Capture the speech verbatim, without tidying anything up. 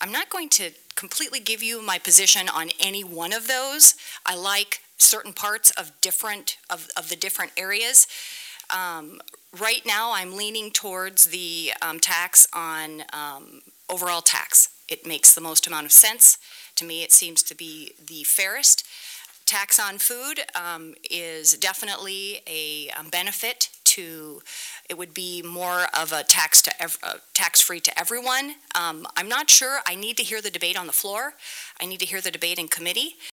I'm not going to completely give you my position on any one of those. I like certain parts of different of, of the different areas. Um, right now, I'm leaning towards the um, tax on um, overall tax. It makes the most amount of sense. To me, it seems to be the fairest. Tax on food um, is definitely a um, benefit to, it would be more of a tax to ev- uh, tax-free to everyone. Um, I'm not sure. I need to hear the debate on the floor. I need to hear the debate in committee.